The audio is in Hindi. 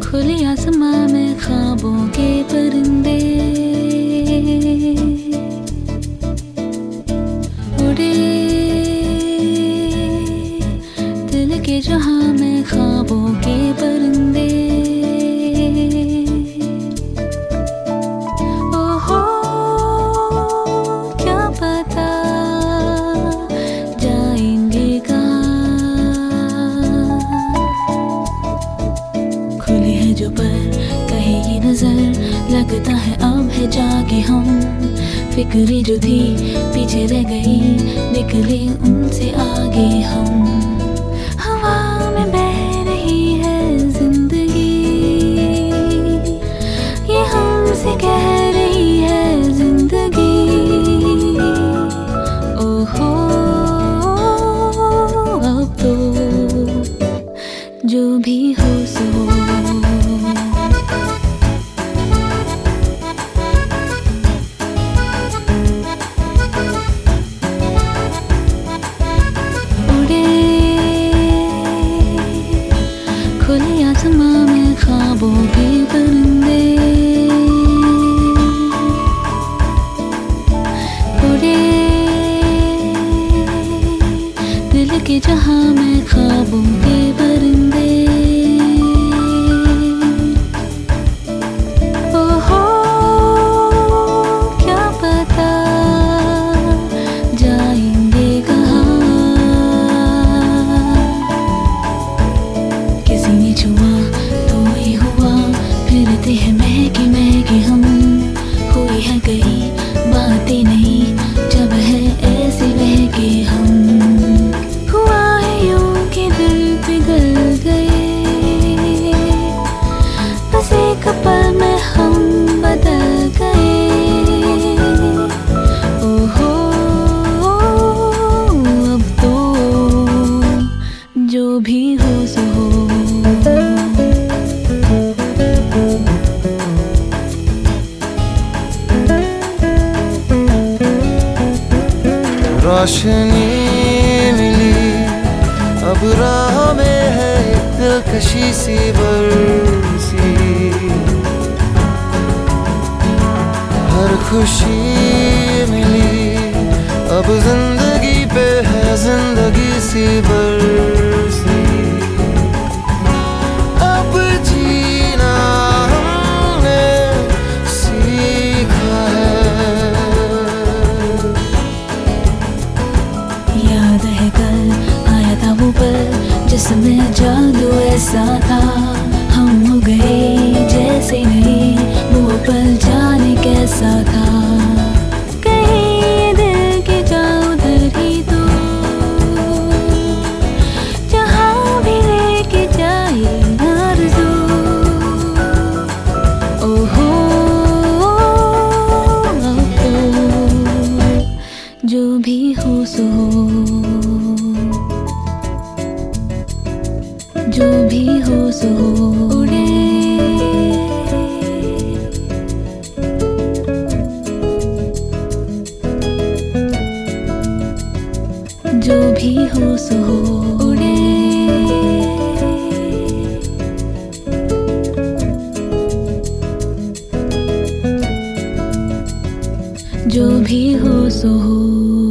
खुले आसमां में ख्वाबों के परिंदे उड़े, दिल के जहां में ख्वाबों के परिंदे। ओहो क्या पता जाएंगे कहाँ, खुली है जो पर कहे ये नजर, लगता है अब है जाके हम। फिक्रें जो थी पीछे रह गई, निकले उनसे आगे हम। हवा में बह रही है जिंदगी, ये हमसे कह रही है जिंदगी। ओहो अब तो जो भी हो सो, खुले आसमां में ख्वाबों के परिंदे उड़े, दिल के जहां में ख्वाबों के परिंदे। ओहो क्या पता जाएंगे कहाँ, किसी ने छुआ तो ही हुआ, फिरते हैं महके महके हम। हुई है कई बातें नहीं जब है ऐसे बहके हम। हुआ है यूं कि दिल पिघल गए, बस एक पल में हम बदल गए। ओहो अब तो जो भी हो सो हो। रोशनी मिली अब राह में है एक दिलकशी सी बरसी, हर खुशी मिली अब जिंदगी पे है जिंदगी सी बरसी। अब जीना हमने सीखा है, याद है कल आया था वो पल जिसमें जादू ऐसा था। हम हो गए जैसे नहीं, वो पल जाने कैसा था। कहीं दिल के जाओ उधर ही तो, जहाँ भी लेके जाए आरज़ू। ओहो अब तो जो भी हो सो, जो भी हो सो उड़े, जो भी हो सो उड़े, जो भी हो सो हो।